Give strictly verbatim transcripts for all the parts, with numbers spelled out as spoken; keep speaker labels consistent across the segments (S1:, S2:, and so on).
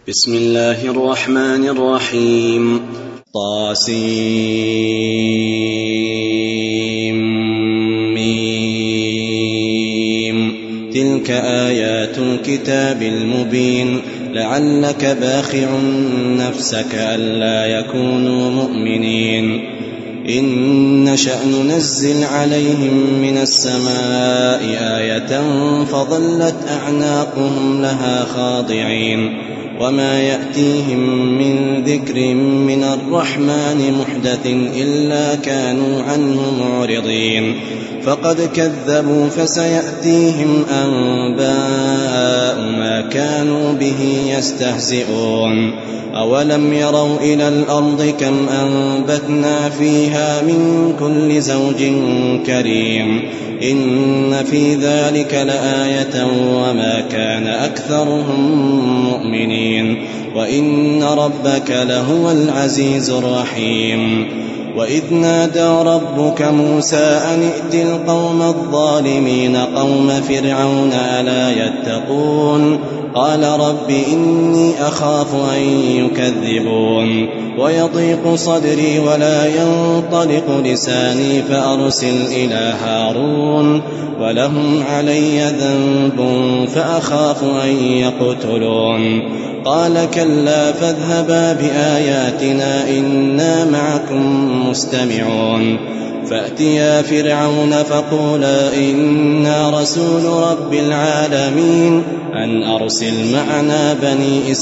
S1: بسم الله الرحمن الرحيم. طاسيم ميم. تلك آيات الكتاب المبين. لعلك باخع نفسك ألا يكونوا مؤمنين. إن نشأ ننزل عليهم من السماء آية فظلت أعناقهم لها خاضعين. وما يأتيهم من ذكر من الرحمن محدث إلا كانوا عنه معرضين. فقد كذبوا فسيأتيهم أنباء ما كانوا به يستهزئون. أولم يروا إلى الأرض كم أنبتنا فيها من كل زوج كريم. إن في ذلك لآية وما كان أكثرهم مؤمنين. وإن ربك لهو العزيز الرحيم. وإذ نادى ربك موسى أن ائت القوم الظالمين قوم فرعون ألا يتقون. قال رب إني أخاف أن يكذبون ويضيق صدري ولا ينطلق لساني فأرسل إلى هارون ولهم علي ذنب فأخاف أن يقتلون. قال كلا فاذهبا بآياتنا إنا معكم مستمعون. فأتيا فرعون فقولا إنا رسول رب العالمين أن أرسل معنا بني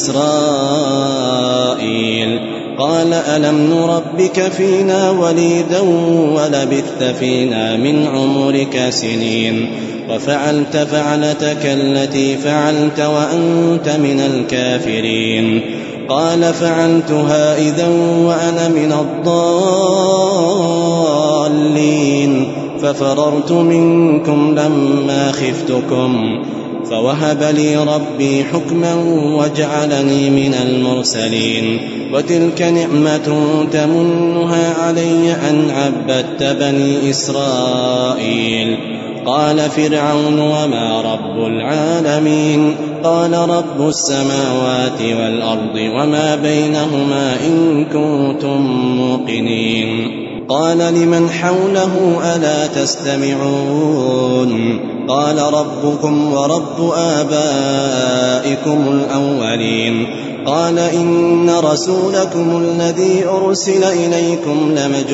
S1: إسرائيل. قال ألم نربك فينا وليدا ولبثت فينا من عمرك سنين وفعلت فعلتك التي فعلت وأنت من الكافرين. قال فعلتها إذا وأنا من الضالين ففررت منكم لما خفتكم فوهب لي ربي حكما وجعلني من المرسلين. وتلك نعمة تمنها علي أن عبدت بني إسرائيل. قال فرعون وما رب العالمين. قال رب السماوات والأرض وما بينهما إن كنتم موقنين. قال لمن حوله ألا تستمعون. قال ربكم ورب آبائكم الأولين. قال إن رسولكم الذي أرسل إليكم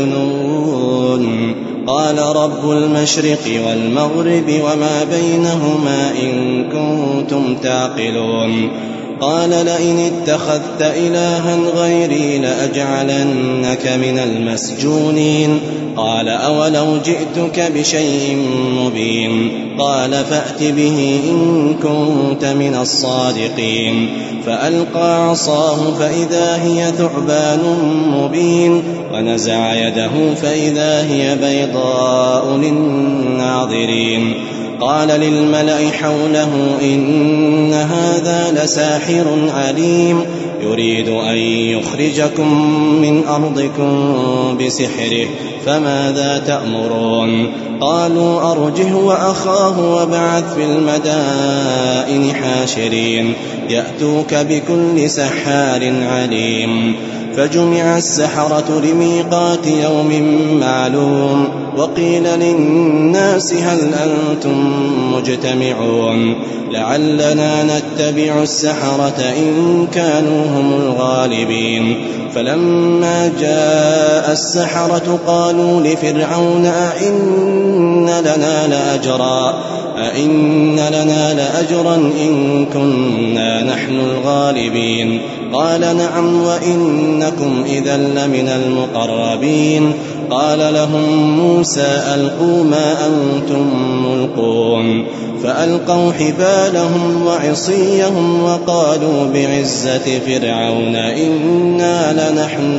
S1: لمجنون. قال رب المشرق والمغرب وما بينهما إن كنتم تعقلون. قال لئن اتخذت إلها غيري لأجعلنك من المسجونين. قال أولو جئتك بشيء مبين. قال فأت به إن كنت من الصادقين. فألقى عصاه فإذا هي ثعبان مبين ونزع يده فإذا هي بيضاء للناظرين. قال للملأ حوله إن هذا لساحر عليم يريد أن يخرجكم من أرضكم بسحره فماذا تأمرون. قالوا أرجه وأخاه وابعث في المدائن حاشرين يأتوك بكل سحار عليم. فجمع السحرة لميقات يوم معلوم. وقيل للناس هل أنتم مجتمعون لعلنا نتبع السحرة إن كانوا هم الغالبين. فلما جاء السحرة قالوا لفرعون أئن لنا لأجرا أئن لنا لأجرا إن كنا نحن الغالبين. قال نعم وإنكم إذا لمن المقربين. قال لهم موسى ألقوا ما أنتم ملقون. فألقوا حبالهم وعصيهم وقالوا بعزة فرعون إنا لنحن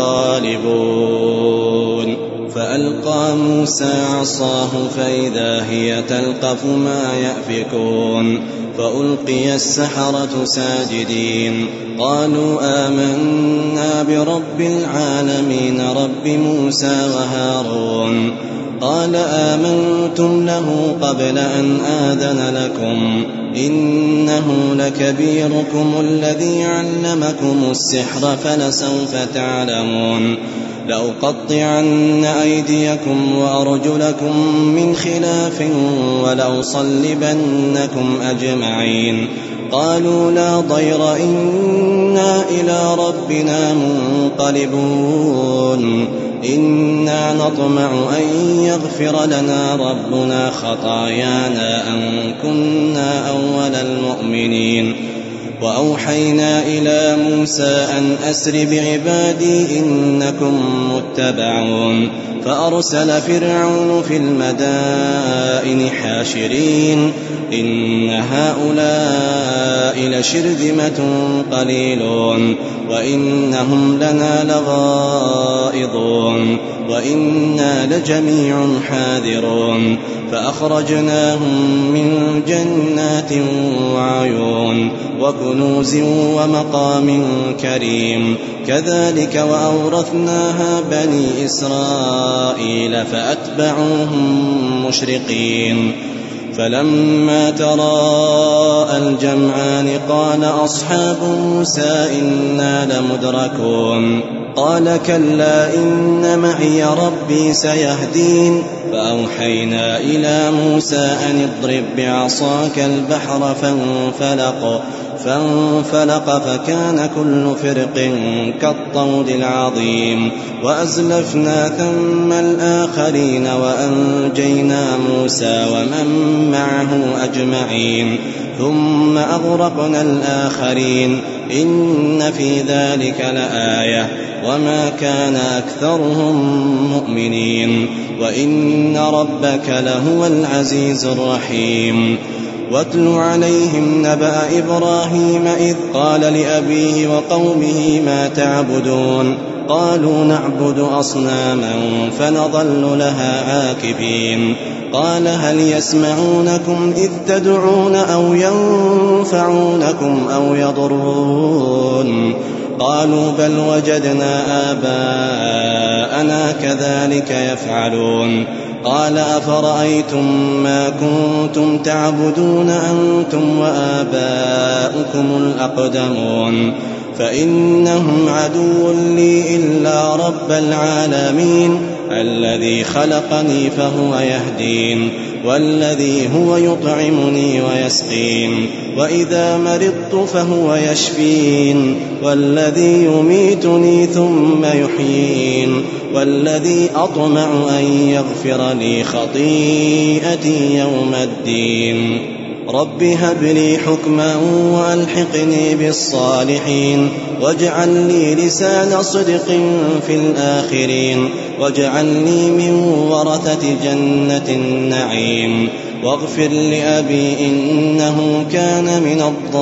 S1: الغالبون. فألقى موسى عصاه فإذا هي تلقف ما يأفكون. فألقي السحرة ساجدين قالوا آمنا برب العالمين رب موسى وهارون. قال آمنتم له قبل أن آذن لكم إنه لكبيركم الذي علمكم السحر فلسوف تعلمون لأقطعن أيديكم وأرجلكم من خلاف ولأصلبنكم أجمعين قالوا لا ضير إنا إلى ربنا منقلبون إنا نطمع أن يغفر لنا ربنا خطايانا أن كنا أول المؤمنين وأوحينا إلى موسى أن أسر بعبادي إنكم متبعون فأرسل فرعون في المدائن حاشرين إن هؤلاء لشرذمة قليلون وإنهم لنا لغائظون وإنا لجميع حاذرون فأخرجناهم من جنات وعيون وكنوز ومقام كريم كذلك وأورثناها بني إسرائيل فأتبعوهم مشرقين فلما تراءى الجمعان قال أصحاب موسى إنا لمدركون قال كلا إن معي ربي سيهدين فأوحينا إلى موسى أن اضرب بعصاك البحر فانفلق فانفلق فكان كل فرق كالطود العظيم وأزلفنا ثم الآخرين وأنجينا موسى ومن معه أجمعين ثم أغرقنا الآخرين إن في ذلك لآية وما كان أكثرهم مؤمنين وإن ربك لهو العزيز الرحيم واتل عليهم نبأ إبراهيم إذ قال لأبيه وقومه ما تعبدون قالوا نعبد أصناما فنظل لها عاكفين قال هل يسمعونكم إذ تدعون أو ينفعونكم أو يضرون قالوا بل وجدنا آباءنا كذلك يفعلون قال أفرأيتم ما كنتم تعبدون أنتم وآباؤكم الأقدمون فإنهم عدو لي إلا رب العالمين الذي خلقني فهو يهدين والذي هو يطعمني ويسقين وإذا مرضت فهو يشفين والذي يميتني ثم يحيين والذي أطمع أن يغفر لي خطيئتي يوم الدين رب هب لي حكما وألحقني بالصالحين واجعل لي لسان صدق في الآخرين واجعلني من ورثة جنة النعيم واغفر لأبي إنه كان من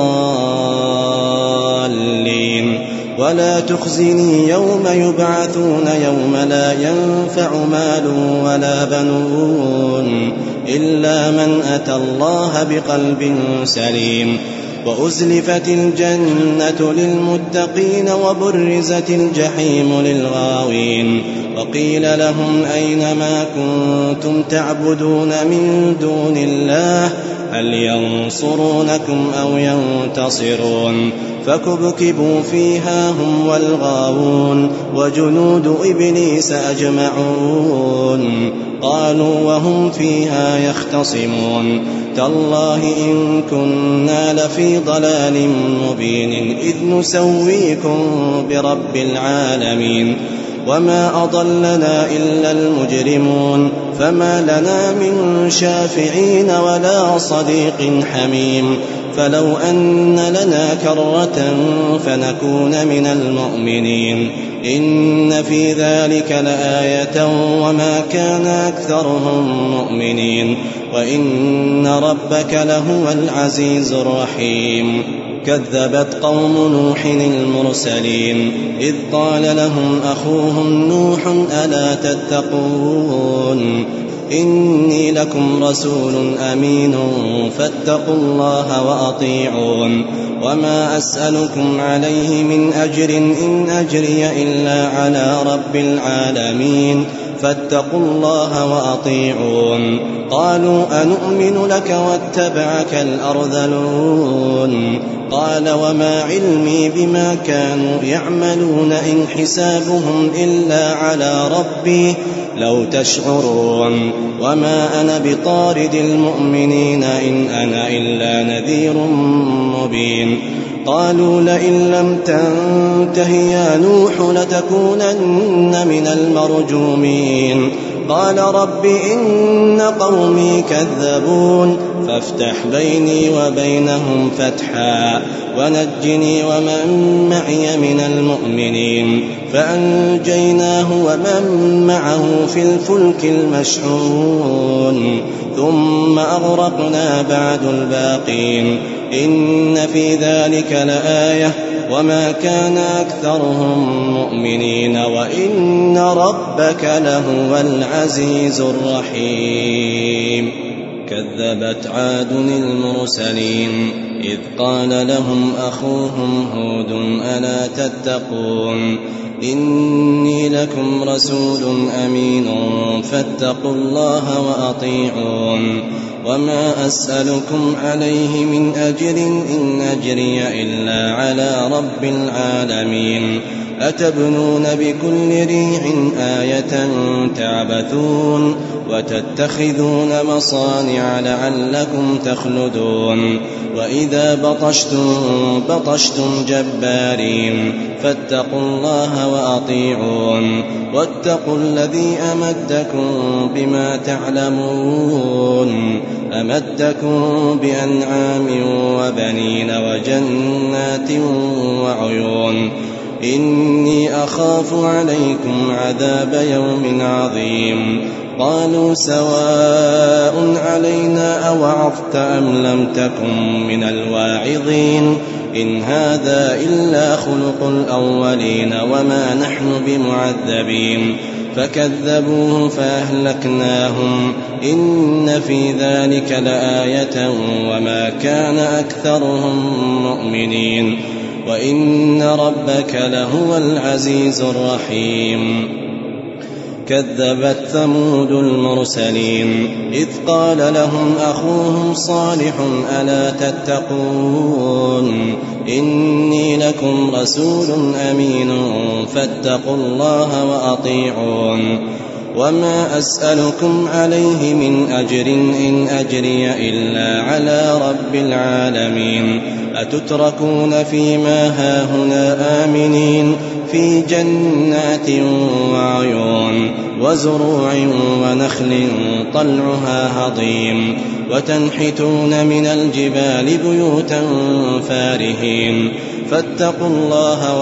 S1: الضالين ولا تخزني يوم يبعثون يوم لا ينفع مال ولا بنون إلا من أتى الله بقلب سليم وأزلفت الجنة للمتقين وبرزت الجحيم للغاوين وقيل لهم أين ما كنتم تعبدون من دون الله هل ينصرونكم أو ينتصرون فكبكبوا فيها هم والغاوون وجنود إبليس أجمعون قالوا وهم فيها يختصمون تالله إن كنا لفي ضلال مبين إذ نسويكم برب العالمين وما أضلنا إلا المجرمون فما لنا من شافعين ولا صديق حميم فلو أن لنا كرة فنكون من المؤمنين إن في ذلك لآية وما كان أكثرهم مؤمنين وإن ربك لهو العزيز الرحيم كذبت قوم نوح المرسلين إذ قال لهم أخوهم نوح ألا تتقون إني لكم رسول أمين فاتقوا الله وأطيعون وما أسألكم عليه من أجر إن أجري إلا على رب العالمين فاتقوا الله وأطيعون قالوا أنؤمن لك واتبعك الأرذلون قال وما علمي بما كانوا يعملون إن حسابهم إلا على ربي لو تشعرون وما أنا بطارد المؤمنين إن أنا إلا نذير مبين قالوا لئن لم تنته يا نوح لتكونن من المرجومين قال رب إن قومي كذبون فافتح بيني وبينهم فتحا ونجني ومن معي من المؤمنين فأنجيناه ومن معه في الفلك المشحون ثم أغرقنا بعد الباقين إن في ذلك لآية وما كان أكثرهم مؤمنين وإن ربك لهو العزيز الرحيم كذبت عاد المرسلين إذ قال لهم أخوهم هود ألا تتقون إني لكم رسول أمين فاتقوا الله وأطيعون وما أسألكم عليه من أجر إن أجري إلا على رب العالمين أتبنون بكل ريع آية تعبثون وتتخذون مصانع لعلكم تخلدون وإذا بطشتم بطشتم جبارين فاتقوا الله وأطيعون واتقوا الذي أمدكم بما تعلمون أمدكم بأنعام وبنين وجنات وعيون إني أخاف عليكم عذاب يوم عظيم قالوا سواء علينا أوعظت أم لم تكن من الواعظين إن هذا إلا خلق الأولين وما نحن بمعذبين فكذبوه فأهلكناهم إن في ذلك لآية وما كان أكثرهم مؤمنين وإن ربك لهو العزيز الرحيم كذبت ثمود المرسلين إذ قال لهم أخوهم صالح ألا تتقون إني لكم رسول أمين فاتقوا الله وأطيعون وما أسألكم عليه من أجر إن أجري إلا على رب العالمين أتتركون فيما هاهنا آمنين في جنات وعيون وزروع ونخل طلعها هضيم وتنحتون من الجبال بيوتا فارهين فاتقوا الله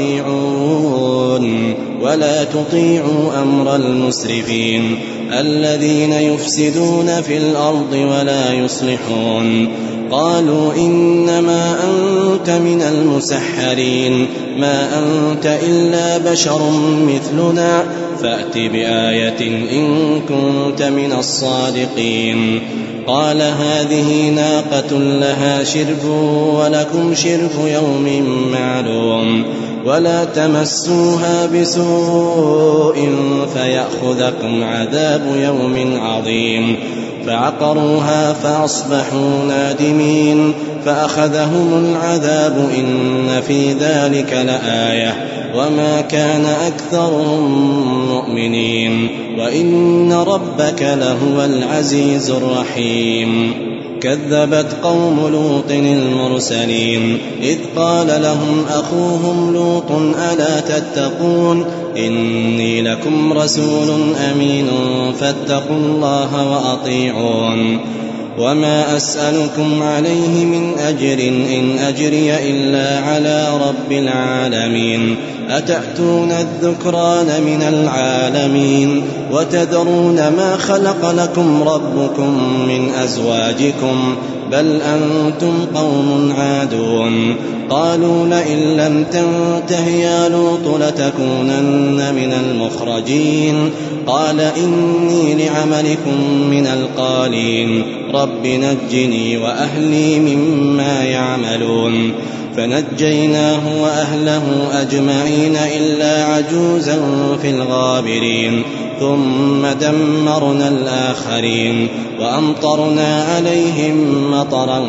S1: وأطيعون ولا تطيعوا أمر المسرفين الذين يفسدون في الأرض ولا يصلحون قالوا إنما أنت من المسحرين ما أنت إلا بشر مثلنا فأت بآية إن كنت من الصادقين قال هذه ناقة لها شرب ولكم شرب يوم معلوم ولا تمسوها بسوء فيأخذكم عذاب يوم عظيم فعقروها فأصبحوا نادمين فأخذهم العذاب إن في ذلك لآية وما كان أكثرهم مؤمنين وإن ربك لهو العزيز الرحيم كذبت قوم لوط المرسلين إذ قال لهم أخوهم لوط ألا تتقون إني لكم رسول أمين فاتقوا الله وأطيعون وما أسألكم عليه من أجر إن أجري إلا على رب العالمين أتأتون الذكران من العالمين وتذرون ما خلق لكم ربكم من أزواجكم بل أنتم قوم عادون قالوا لئن لم تنته يا لوط لتكونن من المخرجين قال إني لعملكم من القالين رب نجني وأهلي مما يعملون فنجيناه وأهله أجمعين إلا عجوزا في الغابرين ثم دمرنا الآخرين وأمطرنا عليهم مطرا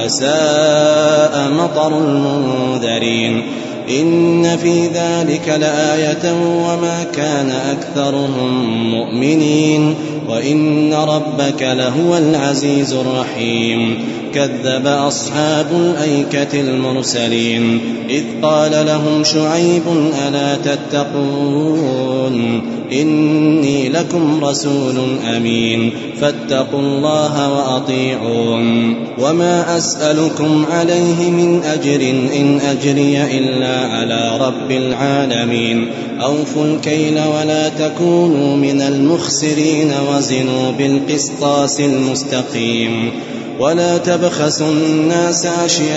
S1: فساء مطر المنذرين إن في ذلك لآية وما كان أكثرهم مؤمنين وإن ربك لهو العزيز الرحيم كذب أصحاب الأيكة المرسلين إذ قال لهم شعيب ألا تتقون إني لكم رسول أمين فاتقوا الله وأطيعون وما أسألكم عليه من أجر إن أجري إلا على رب العالمين أوفوا الكيل ولا تكونوا من المخسرين وزنوا بالقسطاس المستقيم ولا تبخسوا الناس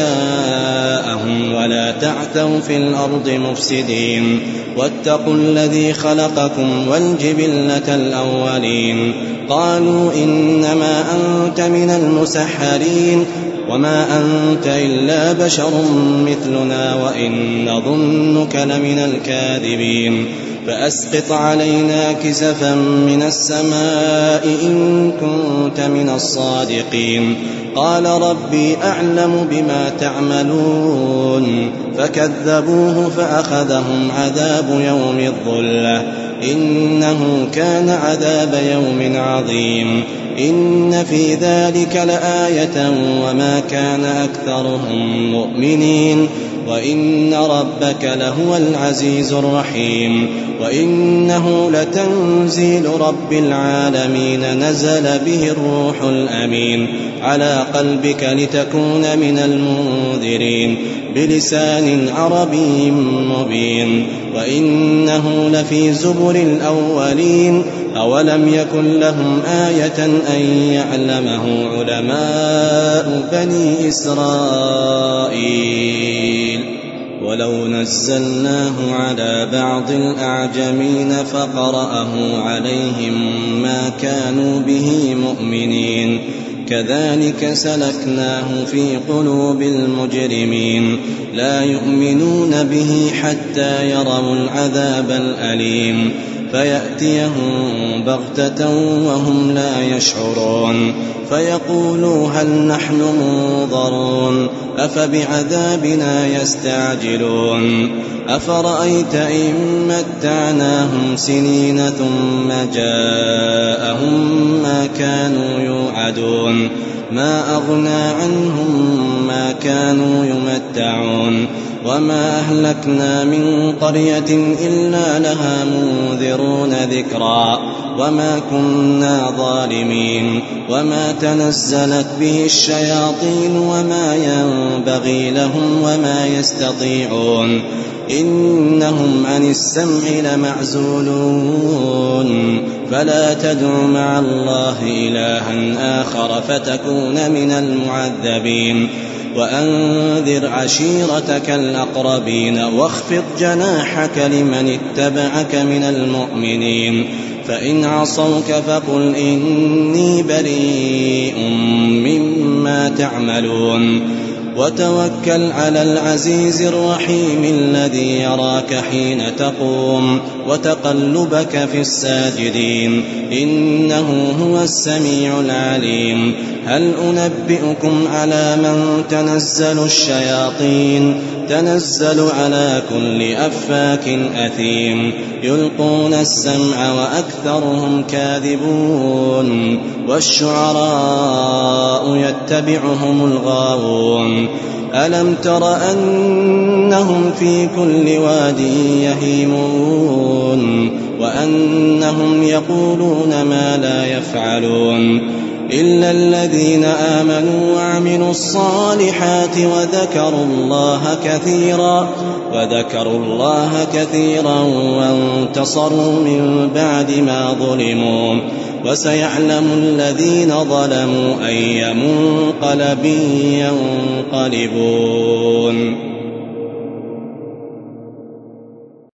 S1: أشياءهم ولا تعثوا في الأرض مفسدين واتقوا الذي خلقكم والجبلة الأولين قالوا إنما أنت من المسحرين وما أنت إلا بشر مثلنا وإن نظنك لمن الكاذبين فأسقط علينا كسفا من السماء إن كنت من الصادقين قال ربي أعلم بما تعملون فكذبوه فأخذهم عذاب يوم الظلة إنه كان عذاب يوم عظيم إن في ذلك لآية وما كان أكثرهم مؤمنين وإن ربك لهو العزيز الرحيم وإنه لتنزيل رب العالمين نزل به الروح الأمين على قلبك لتكون من المنذرين بلسان عربي مبين وإنه لفي زبر الأولين أولم يكن لهم آية أن يعلمه علماء بني إسرائيل ولو نزلناه على بعض الأعجمين فقرأه عليهم ما كانوا به مؤمنين كذلك سلكناه في قلوب المجرمين لا يؤمنون به حتى يروا العذاب الأليم فيأتيهم بغتة وهم لا يشعرون فيقولوا هل نحن منظرون أفبعذابنا يستعجلون أفرأيت إن متعناهم سنين ثم جاءهم ما كانوا يوعدون ما أغنى عنهم ما كانوا يمتعون وما أهلكنا من قرية إلا لها منذرون ذكرا وما كنا ظالمين وما تنزلت به الشياطين وما ينبغي لهم وما يستطيعون إنهم عن السمع لمعزولون فلا تدع مع الله إلها آخر فتكون من المعذبين وأنذر عشيرتك الأقربين واخفض جناحك لمن اتبعك من المؤمنين فإن عصوك فقل إني بريء مما تعملون وتوكل على العزيز الرحيم الذي يراك حين تقوم وتقلبك في الساجدين إنه هو السميع العليم هل أنبئكم على من تنزل الشياطين تنزل على كل أفاك أثيم يلقون السمع وأكثرهم كاذبون والشعراء يتبعهم الغاوون ألم تر أنهم في كل واد يهيمون وأنهم يقولون ما لا يفعلون إلا الذين آمنوا وعملوا الصالحات وذكروا الله كثيرا وذكروا الله كثيرا وانتصروا من بعد ما ظلموا وسيعلم الذين ظلموا أي منقلب ينقلبون.